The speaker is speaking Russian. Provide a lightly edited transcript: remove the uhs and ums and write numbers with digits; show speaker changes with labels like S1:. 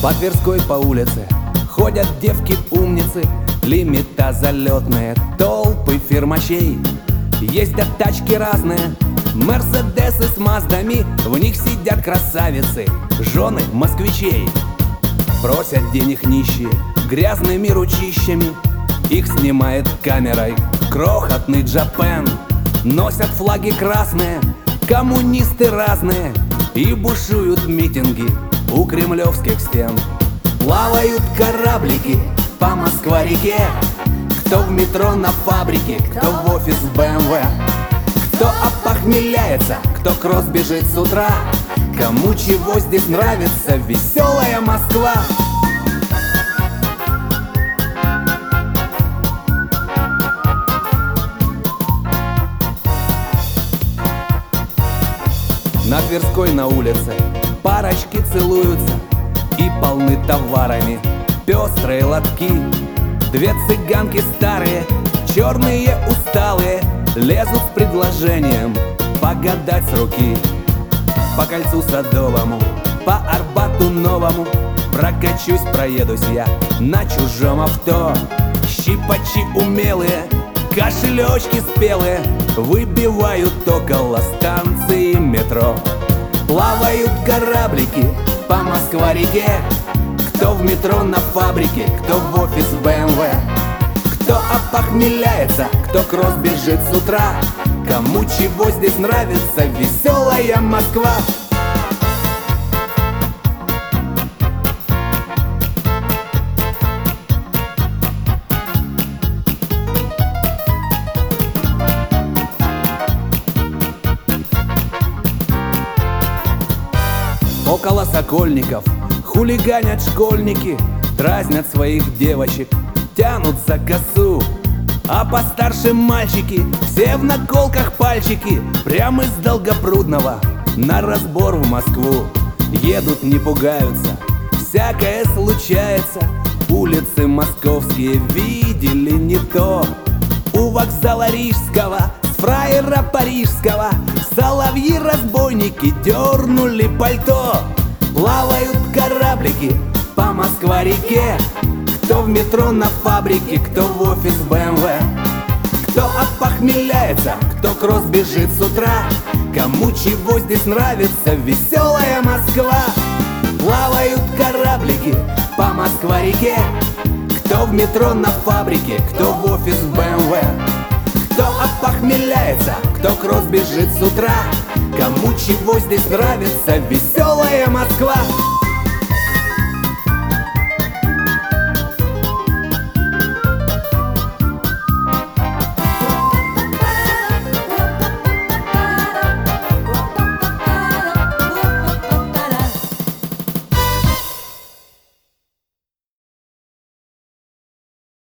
S1: По Тверской по улице ходят девки-умницы, лимита залетные, толпы фирмачей. Ездят тачки разные, мерседесы с маздами, в них сидят красавицы, жены москвичей. Просят денег нищие грязными ручищами, их снимает камерой крохотный Джапен. Носят флаги красные, коммунисты разные, и бушуют митинги у кремлевских стен. Плавают кораблики по Москва-реке, кто в метро на фабрике, кто в офис в БМВ, кто опохмеляется, кто кросс бежит с утра, кому чего здесь нравится веселая Москва. На Тверской на улице парочки целуются и полны товарами пестрые лотки. Две цыганки старые, черные усталые, лезут с предложением погадать с руки. По Кольцу Садовому, по Арбату Новому прокачусь, проедусь я на чужом авто. Щипачи умелые, кошелечки спелые выбивают около станции метро. Плавают кораблики по Москва-реке, кто в метро на фабрике, кто в офис в БМВ, кто опохмеляется, кто кросс бежит с утра, кому чего здесь нравится веселая Москва. Около Сокольников хулиганят школьники, дразнят своих девочек, тянут за косу. А постарше мальчики, все в наколках пальчики, прямо из Долгопрудного на разбор в Москву. Едут, не пугаются, всякое случается, улицы московские видели не то. У вокзала Рижского с фраера парижского соловьи-разбойники дернули пальто. Плавают кораблики по Москва-реке, кто в метро на фабрике, кто в офис в БМВ, кто опохмеляется, кто кросс бежит с утра, кому чего здесь нравится веселая Москва. Плавают кораблики по Москва-реке, кто в метро на фабрике, кто в офис в БМВ, кто опохмеляется, кто кросс бежит с утра, кому чего здесь нравится веселая Москва.